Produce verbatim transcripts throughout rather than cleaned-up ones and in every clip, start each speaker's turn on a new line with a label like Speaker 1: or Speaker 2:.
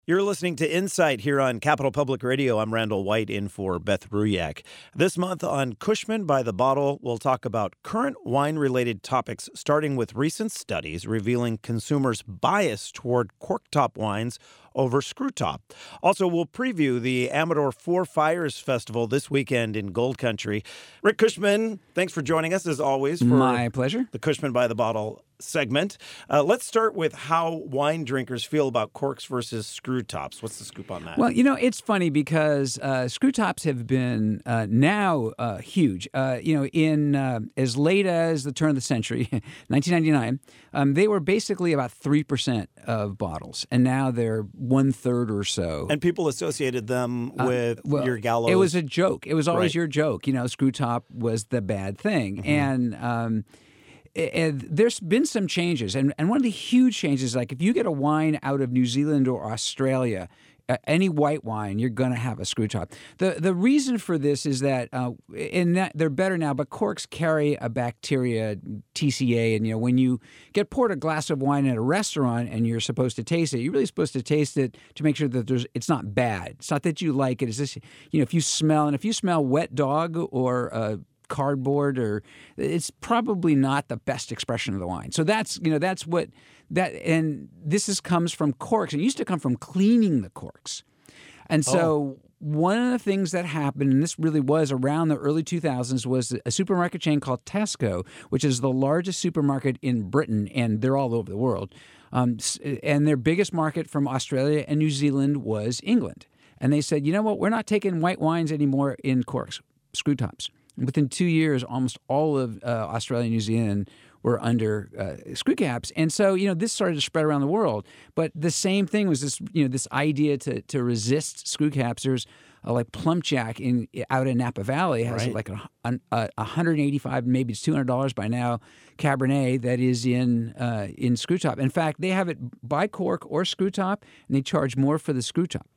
Speaker 1: You're listening to Insight here on Capital Public Radio. I'm Randall White in for Beth Ruyak. This month on Cushman by the Bottle, we'll talk about current wine-related topics, starting with recent studies revealing consumers' bias toward corktop wines over screwtop. Also, we'll preview the Amador Four Fires Festival this weekend in Gold Country. Rick Cushman, thanks for joining us, as always. For
Speaker 2: My pleasure.
Speaker 1: The Cushman by the Bottle segment. Uh, let's start with how wine drinkers feel about corks versus screw tops. What's the scoop on that?
Speaker 2: Well, you know, it's funny because uh, screw tops have been uh, now uh, huge. Uh, you know, in uh, as late as the turn of the century, nineteen ninety-nine, um, they were basically about three percent of bottles, and now they're one third or so.
Speaker 1: And people associated them with
Speaker 2: uh, well,
Speaker 1: your gallows.
Speaker 2: It was a joke. It was always
Speaker 1: Right.
Speaker 2: your joke. You know, screw top was the bad thing,
Speaker 1: Mm-hmm.
Speaker 2: and. Um, And there's been some changes, and, and one of the huge changes, like if you get a wine out of New Zealand or Australia, uh, any white wine, you're going to have a screw top. The the reason for this is that, uh, in that they're better now, but corks carry a bacteria, T C A, and you know when you get poured a glass of wine at a restaurant and you're supposed to taste it, you're really supposed to taste it to make sure that there's it's not bad. It's not that you like it. It's just, you know, if you smell, and if you smell wet dog or uh, cardboard, or it's probably not the best expression of the wine. So that's, you know, that's what that, and this is comes from corks. It used to come from cleaning the corks. And so
Speaker 1: Oh.
Speaker 2: one of the things that happened, and this really was around the early two thousands, was a supermarket chain called Tesco, which is the largest supermarket in Britain, and they're all over the world. Um, and their biggest market from Australia and New Zealand was England. And they said, you know what, we're not taking white wines anymore in corks, screw tops. Within two years, almost all of uh, Australia and New Zealand were under uh, screw caps, and so you know this started to spread around the world. But the same thing was this, you know, this idea to to resist screw caps. There's uh, like Plum Jack in out in Napa Valley has
Speaker 1: Right.
Speaker 2: like a, a, a one hundred eighty-five, maybe it's two hundred dollars by now, Cabernet that is in uh, in screw top. In fact, they have it by cork or screw top, and they charge more for the screw top.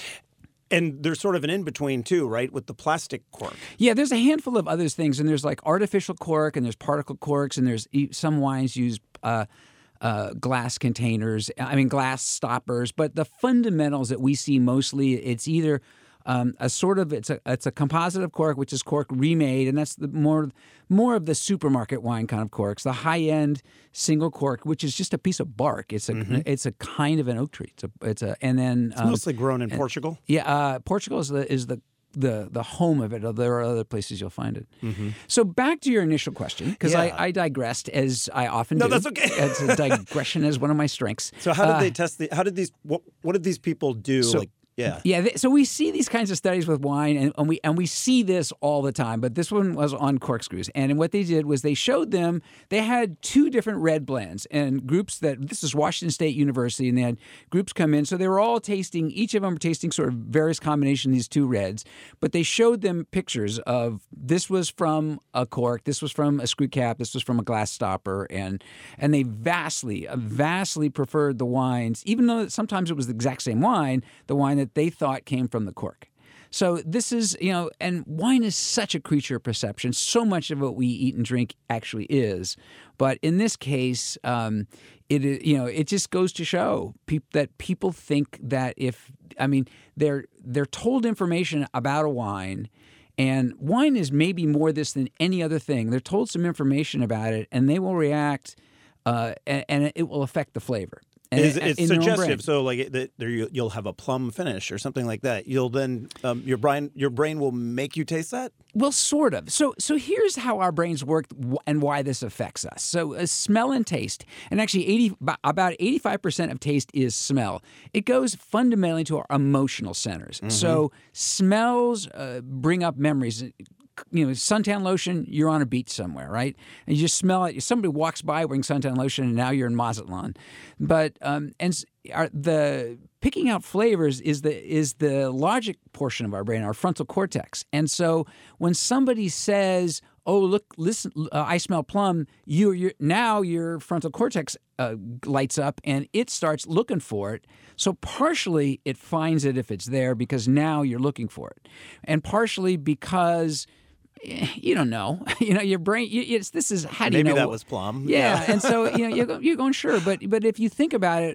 Speaker 1: And there's sort of an in-between, too, right, with the plastic cork.
Speaker 2: Yeah, there's a handful of other things, and there's like artificial cork, and there's particle corks, and there's e- some wines use uh, uh, glass containers. I mean, glass stoppers. But the fundamentals that we see mostly, it's either um, a sort of it's a it's a composite of cork, which is cork remade, and that's the more more of the supermarket wine kind of corks. The high end single cork, which is just a piece of bark. It's a
Speaker 1: Mm-hmm.
Speaker 2: it's a kind of an oak tree. It's a it's a and then
Speaker 1: It's
Speaker 2: um,
Speaker 1: mostly grown in Portugal.
Speaker 2: yeah, uh, Portugal is the is the the the home of it. There are other places you'll find it.
Speaker 1: Mm-hmm.
Speaker 2: So back to your initial question, because
Speaker 1: Yeah.
Speaker 2: I, I digressed as I often
Speaker 1: No,
Speaker 2: do.
Speaker 1: that's okay.
Speaker 2: It's a digression is one of my strengths.
Speaker 1: So how did
Speaker 2: Uh,
Speaker 1: they test the? How did these? What, what did these people do?
Speaker 2: So-
Speaker 1: like, yeah.
Speaker 2: Yeah, th- so we see these kinds of studies with wine, and, and we and we see this all the time. But this one was on corkscrews, and what they did was they showed them they had two different red blends and groups that this is Washington State University, and they had groups come in. So they were all tasting. Each of them were tasting sort of various combinations of these two reds. But they showed them pictures of this was from a cork, this was from a screw cap, this was from a glass stopper, and and they vastly, uh, vastly preferred the wines, even though sometimes it was the exact same wine, the wine that they thought came from the cork. So this is, you know, and wine is such a creature of perception. So much of what we eat and drink actually is. But in this case, um, it is, you know, it just goes to show peop- that people think that if, I mean, they're they're told information about a wine, and wine is maybe more this than any other thing. They're told some information about it, and they will react, uh, and, and it will affect the flavor. And
Speaker 1: It's,
Speaker 2: it-
Speaker 1: it's
Speaker 2: in their own brain.
Speaker 1: suggestive. So, like, it- that there you, you'll have a plum finish or something like that. You'll then um, your brain your brain will make you taste that.
Speaker 2: Well, sort of. So, so here's how our brains work w- and why this affects us. So, uh, smell and taste, and actually, eighty about eighty-five percent of taste is smell. It goes fundamentally to our emotional centers.
Speaker 1: Mm-hmm.
Speaker 2: So, smells uh, bring up memories. You know, suntan lotion, you're on a beach somewhere, right? And you just smell it. Somebody walks by wearing suntan lotion, and now you're in Mazatlan. But um, and s- our, the picking out flavors is the is the logic portion of our brain, our frontal cortex. And so when somebody says, "Oh, look, listen, uh, I smell plum," you you now your frontal cortex uh, lights up and it starts looking for it. So partially it finds it if it's there because now you're looking for it, and partially because you don't know. You know, your brain. You, it's this is how do
Speaker 1: Maybe
Speaker 2: you know
Speaker 1: that was plum.
Speaker 2: Yeah, and so you know you're, go- you're going sure, but but if you think about it,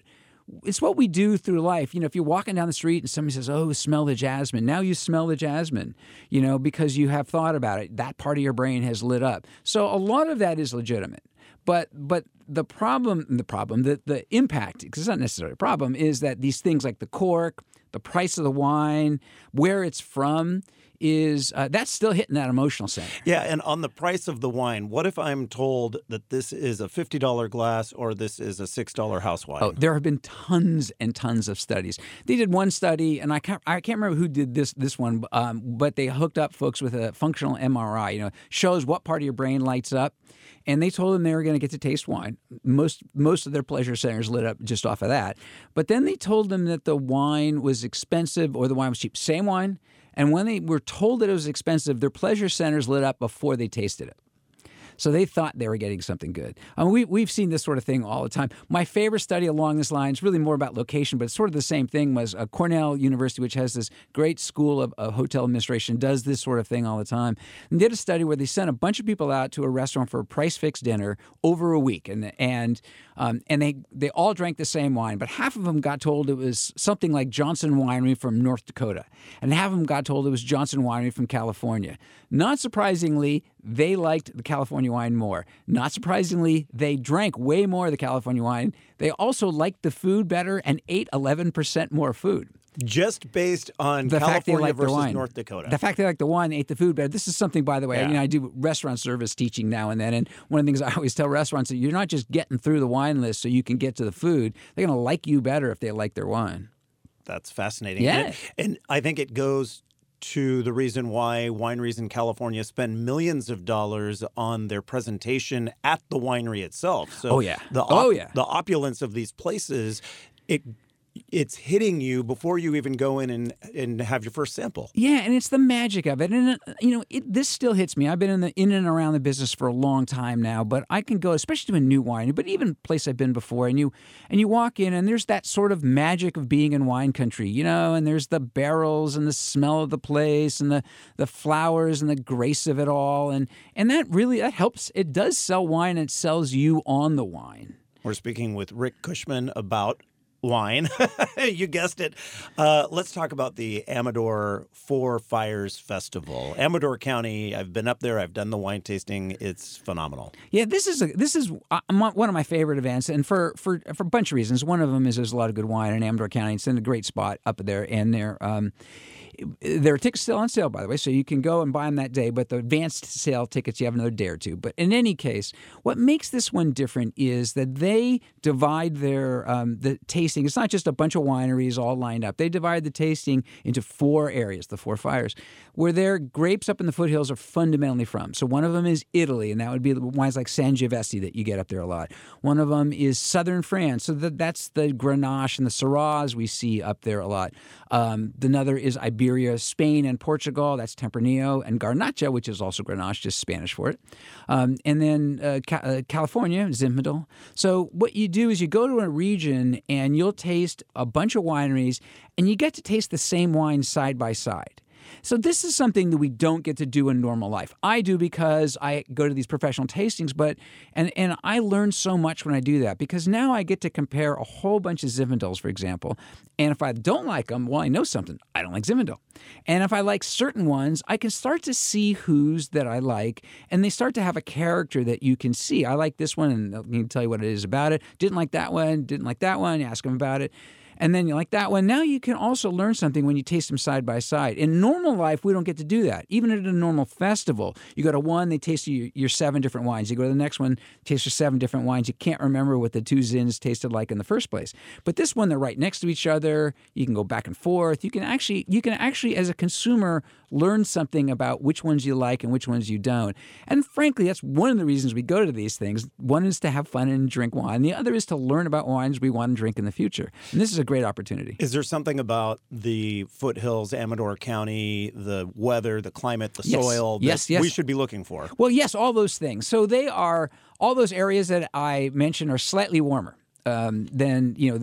Speaker 2: it's what we do through life. You know, if you're walking down the street and somebody says, "Oh, smell the jasmine," now you smell the jasmine, you know, because you have thought about it. That part of your brain has lit up. So a lot of that is legitimate. But but the problem, the problem, the, the impact, because it's not necessarily a problem, is that these things like the cork, the price of the wine, where it's from, is uh, that's still hitting that emotional center.
Speaker 1: Yeah, and on the price of the wine, what if I'm told that this is a fifty dollar glass or this is a six dollar house wine?
Speaker 2: Oh, there have been tons and tons of studies. They did one study, and I can't I can't remember who did this this one, um, but they hooked up folks with a functional M R I. You know, shows what part of your brain lights up, and they told them they were going to get to taste wine. Most most of their pleasure centers lit up just off of that. But then they told them that the wine was expensive or the wine was cheap. Same wine. And when they were told that it was expensive, their pleasure centers lit up before they tasted it. So they thought they were getting something good. I mean, we, we've seen this sort of thing all the time. My favorite study along this line is really more about location, but it's sort of the same thing, was uh, Cornell University, which has this great school of, of hotel administration, does this sort of thing all the time. And did a study where they sent a bunch of people out to a restaurant for a price-fixed dinner over a week. And and um, and they, they all drank the same wine, but half of them got told it was something like Johnson Winery from North Dakota. And half of them got told it was Johnson Winery from California. Not surprisingly, they liked the California wine more. Not surprisingly, they drank way more of the California wine. They also liked the food better and ate eleven percent more food.
Speaker 1: Just based on
Speaker 2: the
Speaker 1: California
Speaker 2: fact they like
Speaker 1: versus
Speaker 2: the wine.
Speaker 1: North Dakota.
Speaker 2: The fact they like the wine, they ate the food better. This is something, by the way,
Speaker 1: Yeah.
Speaker 2: you know, I do restaurant service teaching now and then, and one of the things I always tell restaurants is you're not just getting through the wine list so you can get to the food. They're going to like you better if they like their wine.
Speaker 1: That's fascinating.
Speaker 2: Yeah.
Speaker 1: And, and I think it goes to the reason why wineries in California spend millions of dollars on their presentation at the winery itself. So
Speaker 2: Oh, yeah.
Speaker 1: the op-
Speaker 2: Oh, yeah.
Speaker 1: the opulence of these places, it it's hitting you before you even go in and, and have your first sample.
Speaker 2: Yeah, and it's the magic of it. And, uh, you know, it, this still hits me. I've been in the in and around the business for a long time now, but I can go, especially to a new winery, but even a place I've been before, and you and you walk in, and there's that sort of magic of being in wine country, you know, and there's the barrels and the smell of the place and the, the flowers and the grace of it all. And, and that really, that helps. It does sell wine, and it sells you on the wine.
Speaker 1: We're speaking with Rick Cushman about wine. You guessed it. Uh, let's talk about the Amador Four Fires Festival. Amador County, I've been up there. I've done the wine tasting. It's phenomenal.
Speaker 2: Yeah, this is a, this is uh, one of my favorite events, and for, for for a bunch of reasons. One of them is there's a lot of good wine in Amador County. It's in a great spot up there, and there um, there are tickets still on sale, by the way, so you can go and buy them that day. But the advanced sale tickets, you have another day or two. But in any case, what makes this one different is that they divide their um, the tasting. It's not just a bunch of wineries all lined up. They divide the tasting into four areas, the Four Fires, where their grapes up in the foothills are fundamentally from. So one of them is Italy, and that would be the wines like Sangiovese that you get up there a lot. One of them is southern France, so that, that's the Grenache and the Syrahs we see up there a lot. Um, another is Iberia, Spain, and Portugal. That's Tempranillo and Garnacha, which is also Grenache, just Spanish for it. Um, and then uh, Ca- uh, California, Zinfandel. So what you do is you go to a region and you'll taste a bunch of wineries, and you get to taste the same wine side by side. So this is something that we don't get to do in normal life. I do because I go to these professional tastings, but and and I learn so much when I do that, because now I get to compare a whole bunch of Zinfandels, for example. And if I don't like them, well, I know something. I don't like Zinfandel. And if I like certain ones, I can start to see who's that I like, and they start to have a character that you can see. I like this one, and I can tell you what it is about it. Didn't like that one, didn't like that one, you ask them about it. And then you like that one. Now you can also learn something when you taste them side by side. In normal life, we don't get to do that. Even at a normal festival, you go to one, they taste your, your seven different wines. You go to the next one, taste your seven different wines. You can't remember what the two Zins tasted like in the first place. But this one, they're right next to each other. You can go back and forth. You can actually, you can actually, as a consumer, learn something about which ones you like and which ones you don't. And frankly, that's one of the reasons we go to these things. One is to have fun and drink wine. The other is to learn about wines we want to drink in the future. And this is a great opportunity.
Speaker 1: Is there something about the foothills, Amador County, the weather, the climate, the
Speaker 2: Yes.
Speaker 1: soil that
Speaker 2: Yes, yes.
Speaker 1: we should be looking for?
Speaker 2: Well, yes, all those things. So they are, all those areas that I mentioned are slightly warmer um, than, you know, the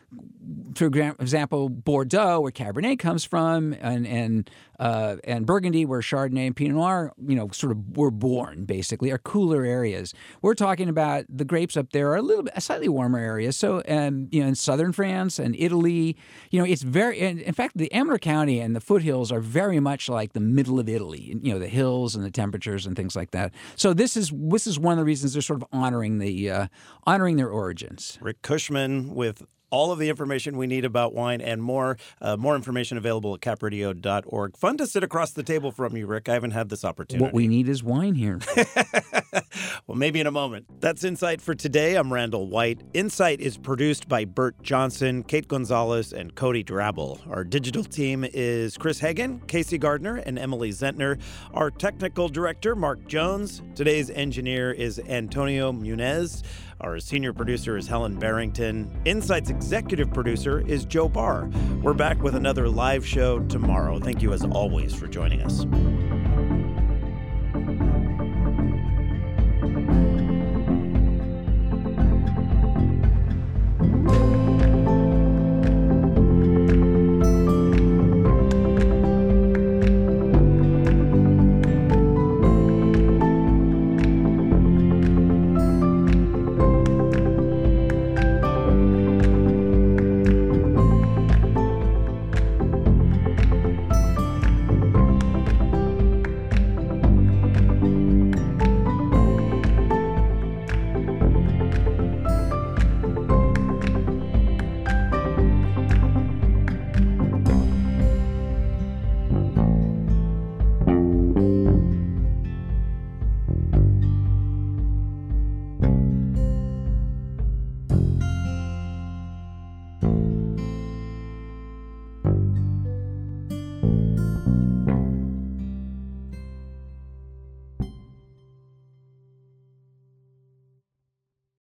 Speaker 2: for example, Bordeaux, where Cabernet comes from, and and uh, and Burgundy, where Chardonnay and Pinot Noir, you know, sort of were born, basically, are cooler areas. We're talking about the grapes up there are a little bit slightly warmer areas. So, um, you know, in southern France and Italy, you know, it's very. In fact, the Amador County and the foothills are very much like the middle of Italy. You know, the hills and the temperatures and things like that. So this is this is one of the reasons they're sort of honoring the uh, honoring their origins.
Speaker 1: Rick Cushman with all of the information we need about wine and more. Uh, more information available at cap radio dot org. Fun to sit across the table from you, Rick. I haven't had this opportunity.
Speaker 2: What we need is wine here.
Speaker 1: Well, maybe in a moment. That's Insight for today. I'm Randall White. Insight is produced by Bert Johnson, Kate Gonzalez, and Cody Drabble. Our digital team is Chris Hagan, Casey Gardner, and Emily Zentner. Our technical director, Mark Jones. Today's engineer is Antonio Munez. Our senior producer is Helen Barrington. Insight's executive producer is Joe Barr. We're back with another live show tomorrow. Thank you, as always, for joining us.